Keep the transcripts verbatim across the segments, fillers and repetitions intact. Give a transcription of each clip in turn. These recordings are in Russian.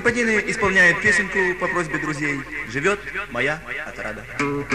Константины исполняет песенку по просьбе друзей «Живет моя отрада».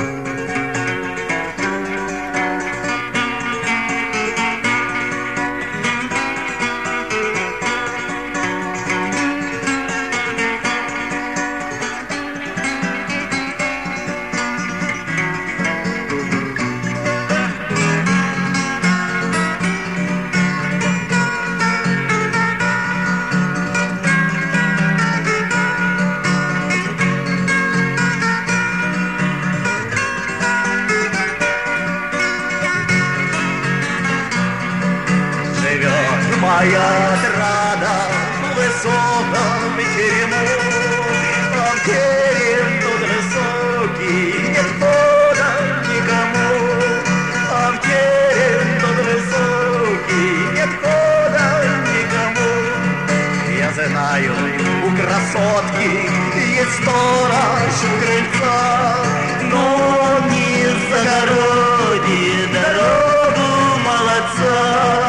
Моя отрада в высоком терему, а в терем тот высокий нет хода никому, а в терем тот высокий нет хода никому. Я знаю, у красотки есть сторож у крыльца, но не загородит дорогу молодца.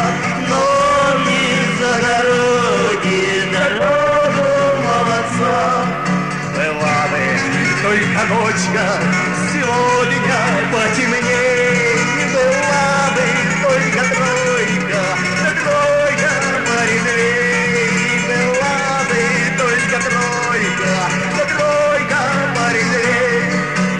Только ночка сегодня потемней, была бы только тройка, да тройка порезвей, была бы только тройка, да тройка порезвей.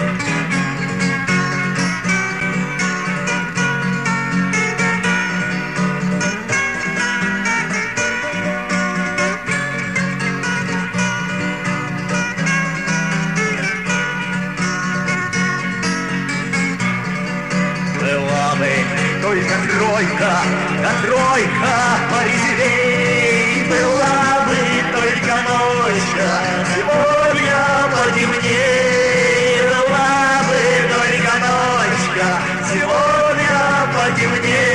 Только тройка, да тройка порезвей, была бы только ночка, сегодня потемней, была бы только ночка, сегодня потемней.